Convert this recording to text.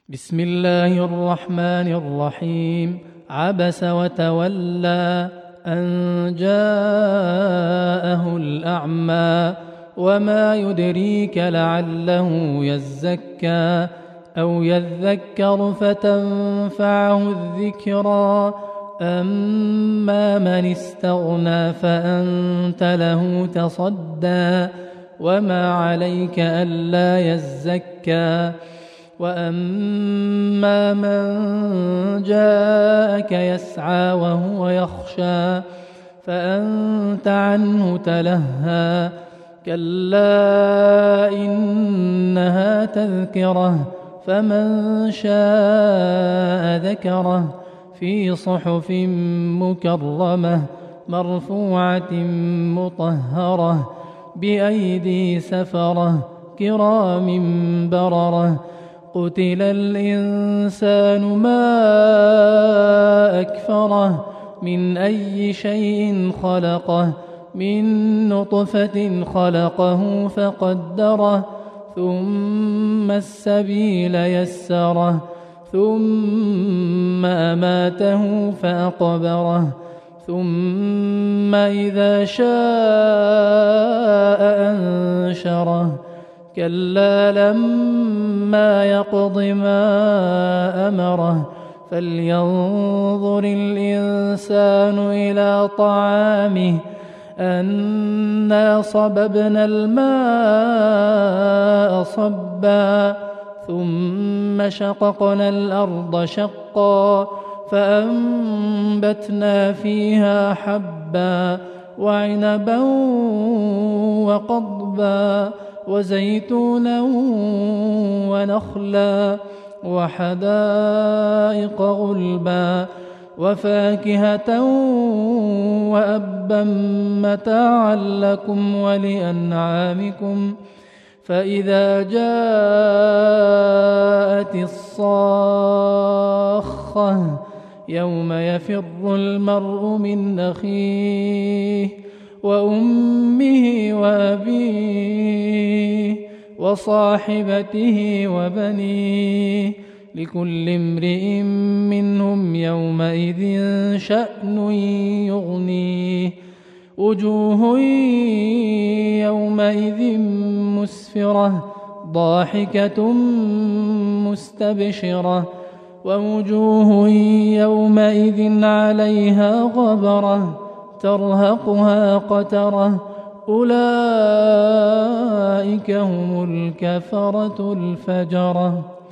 بسم الله الرحمن الرحيم. عبس وتولى أن جاءه الأعمى وما يدريك لعله يزكى أو يذكر فتنفعه الذكرى أما من استغنى فأنت له تصدى وما عليك ألا يزكى وأما من جاءك يسعى وهو يخشى فأنت عنه تلهى كلا إنها تذكرة فمن شاء ذكره في صحف مكرمة مرفوعة مطهرة بأيدي سفرة كرام بررة قتل الإنسان ما أكفره من أي شيء خلقه من نطفة خلقه فقدره ثم السبيل يسره ثم أماته فأقبره ثم إذا شاء أنشره كلا لما يقض ما أمره فلينظر الإنسان إلى طعامه أنا صببنا الماء صبا ثم شققنا الأرض شقا فأنبتنا فيها حبا وعنبا وقضبا وزيتونا ونخلا وحدائق غلبا وفاكهة وأبا متاعا لكم ولأنعامكم فإذا جاءت الصاخة يوم يفر المرء من أخيه وأمه وأبيه وصاحبته وبنيه لكل امرئ منهم يومئذ شأن يغنيه وجوه يومئذ مسفرة ضاحكة مستبشرة ووجوه يومئذ عليها غبرة ترهقها قترة أولئك هم الكفرة الفجرة.